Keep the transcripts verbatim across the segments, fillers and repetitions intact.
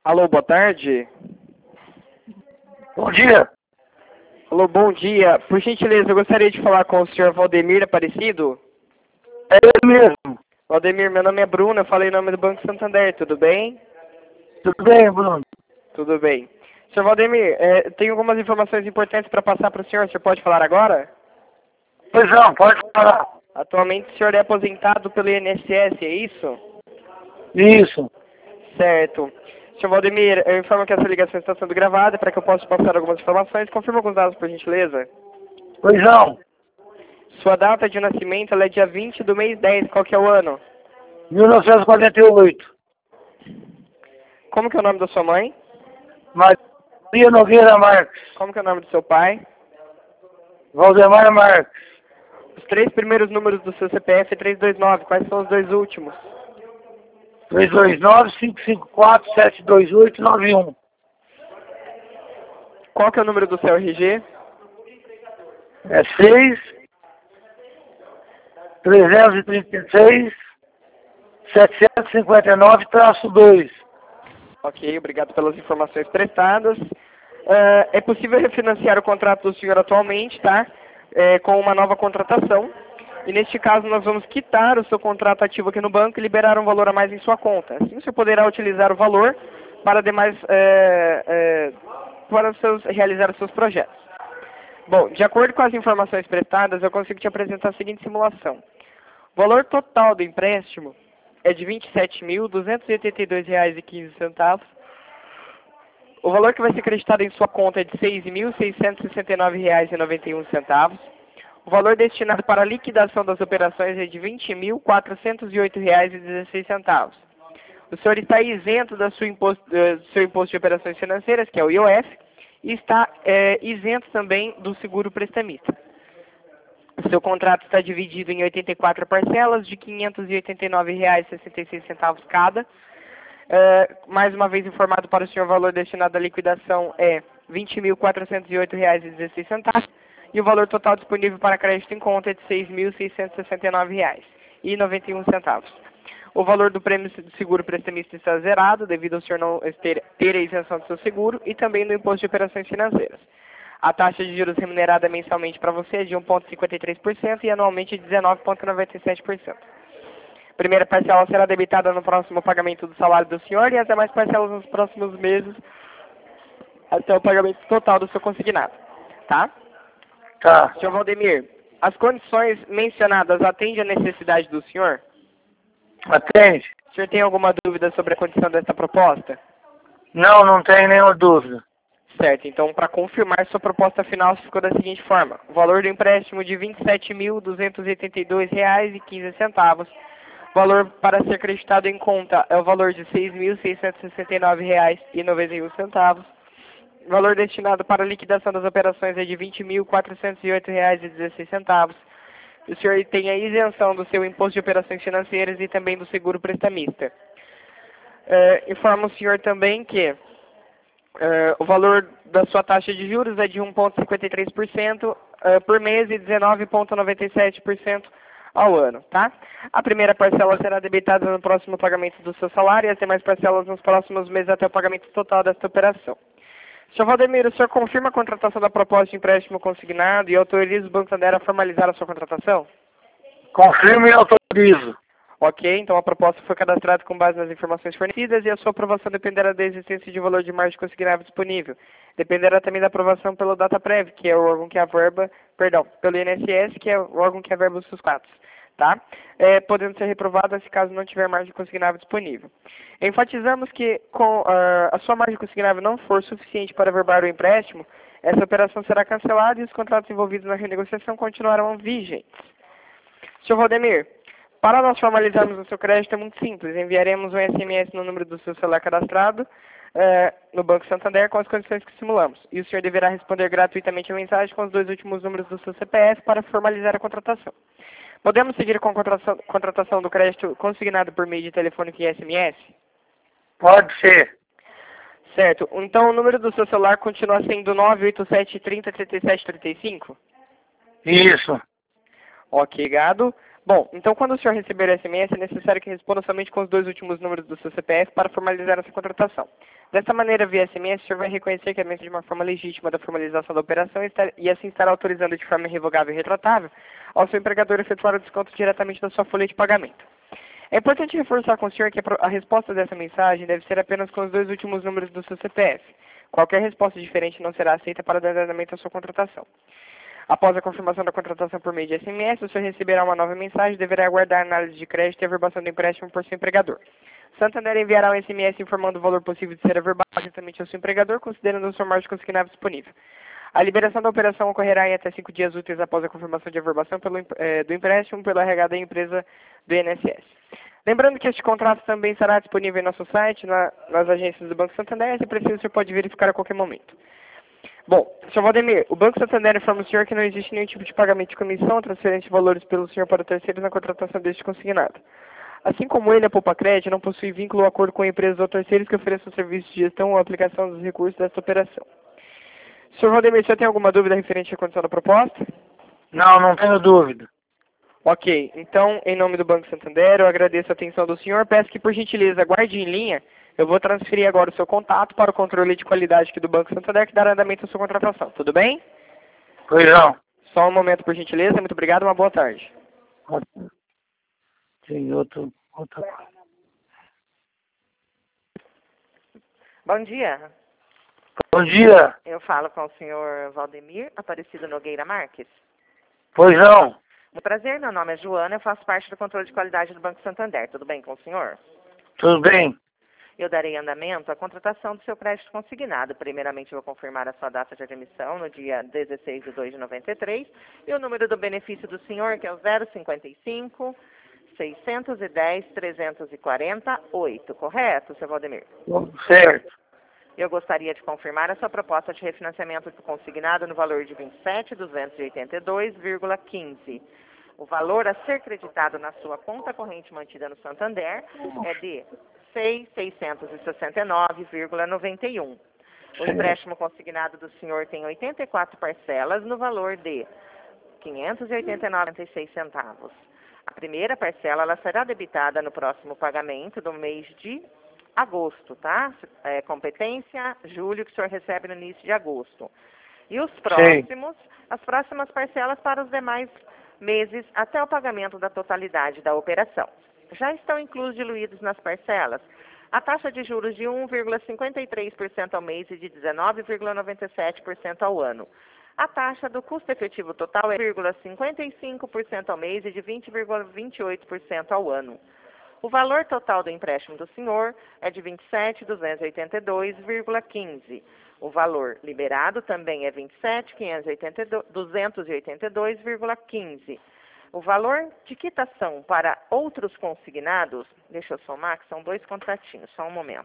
Alô, boa tarde. Bom dia. Alô, bom dia. Por gentileza, eu gostaria de falar com o senhor Valdemir Aparecido. É ele mesmo. Valdemir, meu nome é Bruno, eu falei em nome do Banco Santander, tudo bem? Tudo bem, Bruno? Tudo bem. senhor Valdemir, é, tenho algumas informações importantes para passar para o senhor, o senhor pode falar agora? Pois não, pode falar. Atualmente o senhor é aposentado pelo I N S S, é isso? Isso. Certo. senhor Valdemir, eu informo que essa ligação está sendo gravada para que eu possa passar algumas informações. Confirma alguns dados, por gentileza. Pois não. Sua data de nascimento ela é dia vinte do mês dez, qual que é o ano? mil novecentos e quarenta e oito. Como que é o nome da sua mãe? Maria Nogueira Marques. Como que é o nome do seu pai? Valdemar Marques. Os três primeiros números do seu C P F é trezentos e vinte e nove, quais são os dois últimos? três dois nove, cinco cinco quatro, sete dois oito, nove um. Qual que é o número do seu R G? É seis, trezentos e trinta e seis, setecentos e cinquenta e nove, traço dois. Ok, obrigado pelas informações prestadas. Uh, é possível refinanciar o contrato do senhor atualmente, tá? É, com uma nova contratação. E neste caso nós vamos quitar o seu contrato ativo aqui no banco e liberar um valor a mais em sua conta. Assim você poderá utilizar o valor para demais, é, é, para os seus, realizar os seus projetos. Bom, de acordo com as informações prestadas, eu consigo te apresentar a seguinte simulação. O valor total do empréstimo é de vinte e sete mil, duzentos e oitenta e dois reais e quinze centavos. O valor que vai ser acreditado em sua conta é de seis mil, seiscentos e sessenta e nove reais e noventa e um centavos. O valor destinado para a liquidação das operações é de vinte mil, quatrocentos e oito reais e dezesseis centavos. O senhor está isento da sua imposto, do seu imposto de operações financeiras, que é o I O F, e está é, isento também do seguro prestamista. O seu contrato está dividido em oitenta e quatro parcelas de quinhentos e oitenta e nove reais e sessenta e seis centavos cada. Uh, mais uma vez informado para o senhor, o valor destinado à liquidação é vinte mil, quatrocentos e oito reais e dezesseis centavos. E o valor total disponível para crédito em conta é de seis mil, seiscentos e sessenta e nove reais e noventa e um centavos. O valor do prêmio do seguro prestamista está zerado, devido ao senhor não ter, ter a isenção do seu seguro e também do imposto de operações financeiras. A taxa de juros remunerada mensalmente para você é de um vírgula cinquenta e três por cento e anualmente de dezenove vírgula noventa e sete por cento. A primeira parcela será debitada no próximo pagamento do salário do senhor e as demais parcelas nos próximos meses até o pagamento total do seu consignado. Tá? Tá. senhor Valdemir, as condições mencionadas atendem à necessidade do senhor? Atende? O senhor tem alguma dúvida sobre a condição desta proposta? Não, não tem nenhuma dúvida. Certo, então para confirmar sua proposta final ficou da seguinte forma. O valor do empréstimo de vinte e sete mil, duzentos e oitenta e dois reais e quinze centavos. O valor para ser acreditado em conta é o valor de seis mil, seiscentos e sessenta e nove reais e noventa e um centavos. O valor destinado para a liquidação das operações é de vinte mil, quatrocentos e oito reais e dezesseis centavos. O senhor tem a isenção do seu imposto de operações financeiras e também do seguro prestamista. Uh, informo o senhor também que uh, o valor da sua taxa de juros é de um vírgula cinquenta e três por cento uh, por mês e dezenove vírgula noventa e sete por cento ao ano, tá? A primeira parcela será debitada no próximo pagamento do seu salário e as demais parcelas nos próximos meses até o pagamento total desta operação. senhor Valdemir, o senhor confirma a contratação da proposta de empréstimo consignado e autoriza o Banco Santander a formalizar a sua contratação? Confirmo e autorizo. Ok, então a proposta foi cadastrada com base nas informações fornecidas e a sua aprovação dependerá da existência de valor de margem consignável disponível. Dependerá também da aprovação pelo DataPrev, que é o órgão que averba, perdão, pelo I N S S, que é o órgão que averba os seus fatos, tá? É, podendo ser reprovada se caso não tiver margem consignável disponível. Enfatizamos que com, uh, a sua margem consignável não for suficiente para averbar o empréstimo, essa operação será cancelada e os contratos envolvidos na renegociação continuarão vigentes. senhor Valdemir, para nós formalizarmos o seu crédito é muito simples. Enviaremos um S M S no número do seu celular cadastrado uh, no Banco Santander com as condições que simulamos. E o senhor deverá responder gratuitamente a mensagem com os dois últimos números do seu C P F para formalizar a contratação. Podemos seguir com a contratação, contratação do crédito consignado por meio de telefônico e S M S? Pode ser. Certo. Então o número do seu celular continua sendo nove oito sete, trinta, trinta e sete, trinta e cinco? Isso. Ok, gado. Bom, então quando o senhor receber o S M S, é necessário que responda somente com os dois últimos números do seu C P F para formalizar essa contratação. Dessa maneira, via S M S, o senhor vai reconhecer que é dentro de uma forma legítima da formalização da operação e, estar, e assim estará autorizando de forma irrevogável e retratável ao seu empregador efetuar o desconto diretamente da sua folha de pagamento. É importante reforçar com o senhor que a, a resposta dessa mensagem deve ser apenas com os dois últimos números do seu C P F. Qualquer resposta diferente não será aceita para dar andamento à sua contratação. Após a confirmação da contratação por meio de S M S, o senhor receberá uma nova mensagem e deverá aguardar a análise de crédito e averbação do empréstimo por seu empregador. Santander enviará um S M S informando o valor possível de ser averbado diretamente ao seu empregador, considerando o seu margem consignável disponível. A liberação da operação ocorrerá em até cinco dias úteis após a confirmação de averbação pelo, eh, do empréstimo pelo R H da empresa do I N S S. Lembrando que este contrato também estará disponível em nosso site, na, nas agências do Banco Santander, se preciso, o senhor pode verificar a qualquer momento. Bom, senhor Valdemir, o Banco Santander informa o senhor que não existe nenhum tipo de pagamento de comissão, transferência de valores pelo senhor para terceiros na contratação deste consignado. Assim como ele, a Poupa Crédito não possui vínculo ou acordo com empresas ou terceiros que ofereçam serviços de gestão ou aplicação dos recursos desta operação. senhor Valdemir, o senhor tem alguma dúvida referente à condição da proposta? Não, não tenho dúvida. Ok, então, em nome do Banco Santander, eu agradeço a atenção do senhor, peço que, por gentileza, guarde em linha. Eu vou transferir agora o seu contato para o controle de qualidade aqui do Banco Santander, que dará andamento à sua contratação. Tudo bem? Pois não. Só um momento, por gentileza. Muito obrigado, uma boa tarde. Tem outro, outra coisa. Bom dia. Bom dia. Eu falo com o senhor Valdemir Aparecido Nogueira Marques. Pois não. Um prazer, meu nome é Joana, eu faço parte do controle de qualidade do Banco Santander. Tudo bem com o senhor? Tudo bem. Eu darei andamento à contratação do seu crédito consignado. Primeiramente, eu vou confirmar a sua data de admissão no dia dezesseis de dois de noventa e três e o número do benefício do senhor, que é o zero cinquenta e cinco, seiscentos e dez, trezentos e quarenta, oito. Correto, seu Valdemir? Certo. Eu gostaria de confirmar a sua proposta de refinanciamento do consignado no valor de vinte e sete mil duzentos e oitenta e dois vírgula quinze. O valor a ser creditado na sua conta corrente mantida no Santander é de seis mil seiscentos e sessenta e nove vírgula noventa e um. O empréstimo consignado do senhor tem oitenta e quatro parcelas no valor de quinhentos e oitenta e nove vírgula noventa e seis centavos. A primeira parcela ela será debitada no próximo pagamento do mês de agosto, tá? É, competência, julho, que o senhor recebe no início de agosto. E os próximos, Sim. as próximas parcelas para os demais meses até o pagamento da totalidade da operação. Já estão inclusos diluídos nas parcelas a taxa de juros de um vírgula cinquenta e três por cento ao mês e de dezenove vírgula noventa e sete por cento ao ano. A taxa do custo efetivo total é zero vírgula cinquenta e cinco por cento ao mês e de vinte vírgula vinte e oito por cento ao ano. O valor total do empréstimo do senhor é de vinte e sete mil duzentos e oitenta e dois vírgula quinze. O valor liberado também é vinte e sete mil duzentos e oitenta e dois vírgula quinze. O valor de quitação para outros consignados, deixa eu somar, que são dois contratinhos, só um momento.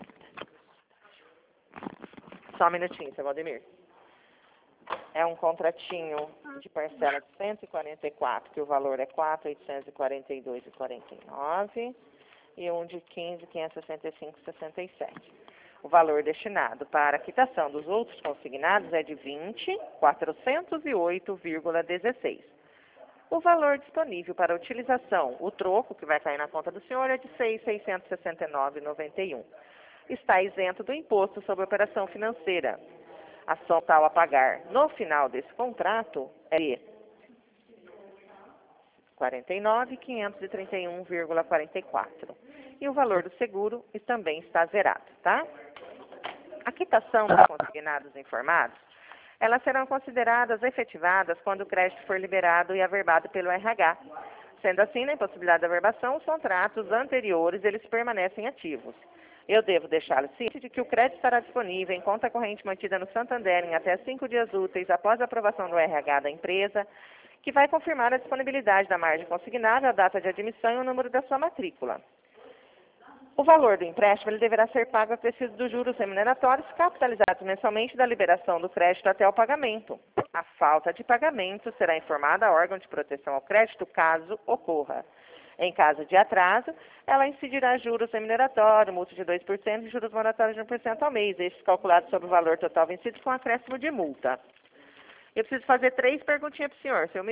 Só um minutinho, seu Valdemir. É um contratinho de parcela de cento e quarenta e quatro, que o valor é quatro mil oitocentos e quarenta e dois vírgula quarenta e nove, e um de quinze mil quinhentos e sessenta e cinco vírgula sessenta e sete. O valor destinado para a quitação dos outros consignados é de vinte mil quatrocentos e oito vírgula dezesseis. O valor disponível para utilização, o troco que vai cair na conta do senhor, é de seis mil seiscentos e sessenta e nove vírgula noventa e um. Está isento do imposto sobre operação financeira. A soma total a pagar no final desse contrato é de quarenta e nove mil quinhentos e trinta e um vírgula quarenta e quatro. E o valor do seguro também está zerado, tá? A quitação dos consignados informados, elas serão consideradas efetivadas quando o crédito for liberado e averbado pelo R H. Sendo assim, na impossibilidade de averbação, os contratos anteriores eles permanecem ativos. Eu devo deixá-lo ciente de que o crédito estará disponível em conta corrente mantida no Santander em até cinco dias úteis após a aprovação do R H da empresa, que vai confirmar a disponibilidade da margem consignável, a data de admissão e o número da sua matrícula. O valor do empréstimo ele deverá ser pago a preciso dos juros remuneratórios capitalizados mensalmente da liberação do crédito até o pagamento. A falta de pagamento será informada ao órgão de proteção ao crédito caso ocorra. Em caso de atraso, ela incidirá juros remuneratórios, multa de dois por cento e juros moratórios de um por cento ao mês, estes calculados sobre o valor total vencido com acréscimo de multa. Eu preciso fazer três perguntinhas para o senhor, seu Milton.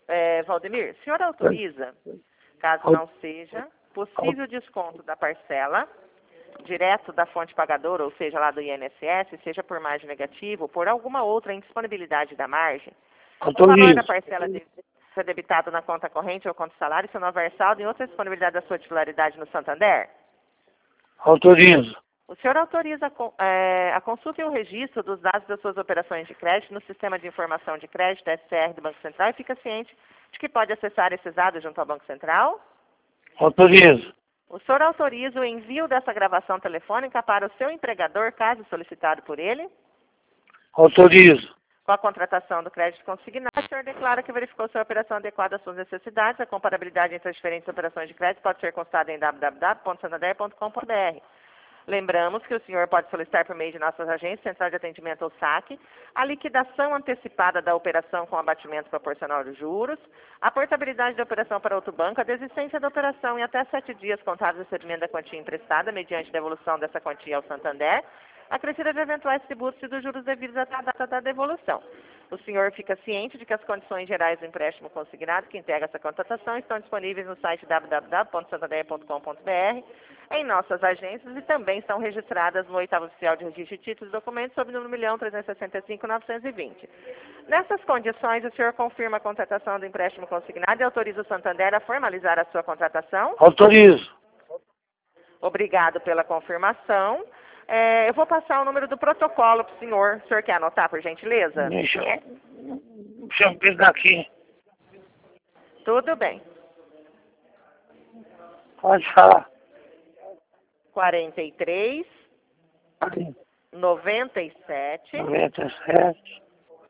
é, Valdemir, o senhor autoriza, caso não seja possível desconto da parcela, direto da fonte pagadora, ou seja, lá do I N S S, seja por margem negativa ou por alguma outra indisponibilidade da margem, o valor da parcela deve ser debitado na conta corrente ou conta salário, se não houver saldo em outra disponibilidade da sua titularidade no Santander? Autorizo. O senhor autoriza a, con- é, a consulta e o registro dos dados das suas operações de crédito no Sistema de Informação de Crédito, S C R, do Banco Central, e fica ciente de que pode acessar esses dados junto ao Banco Central? Autorizo. O senhor autoriza o envio dessa gravação telefônica para o seu empregador, caso solicitado por ele? Autorizo. Com a contratação do crédito consignado, o senhor declara que verificou se a operação adequada às suas necessidades. A comparabilidade entre as diferentes operações de crédito pode ser constatada em w w w ponto santander ponto com ponto b r. Lembramos que o senhor pode solicitar por meio de nossas agências, Central de Atendimento ou SAC, a liquidação antecipada da operação com abatimento proporcional de juros, a portabilidade da operação para outro banco, a desistência da operação em até sete dias contados do recebimento da quantia emprestada, mediante devolução dessa quantia ao Santander, acrescida de eventuais tributos e dos juros devidos até a data da devolução. O senhor fica ciente de que as condições gerais do empréstimo consignado que integra essa contratação estão disponíveis no site w w w ponto santander ponto com ponto b r, em nossas agências, e também estão registradas no oitavo Oficial de Registro de Títulos e Documentos sob o número um milhão trezentos e sessenta e cinco mil novecentos e vinte. Nessas condições, o senhor confirma a contratação do empréstimo consignado e autoriza o Santander a formalizar a sua contratação? Autorizo. Obrigado pela confirmação. É, eu vou passar o número do protocolo para o senhor. O senhor quer anotar, por gentileza? Deixa eu... Deixa eu pegar aqui. Tudo bem. Pode falar. quarenta e três, noventa e sete, noventa e sete,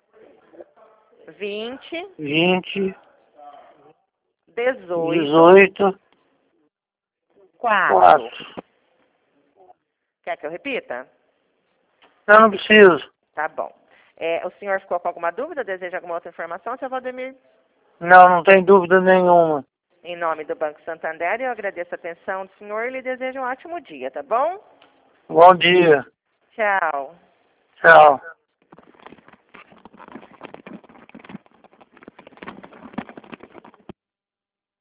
vinte, vinte, dezoito, dezoito, quatro. quatro. Quer que eu repita? Não, não preciso. Tá bom. É, o senhor ficou com alguma dúvida? Deseja alguma outra informação, seu Valdemir? Não, não tem dúvida nenhuma. Em nome do Banco Santander, eu agradeço a atenção do senhor e lhe desejo um ótimo dia, tá bom? Bom dia. Tchau. Tchau.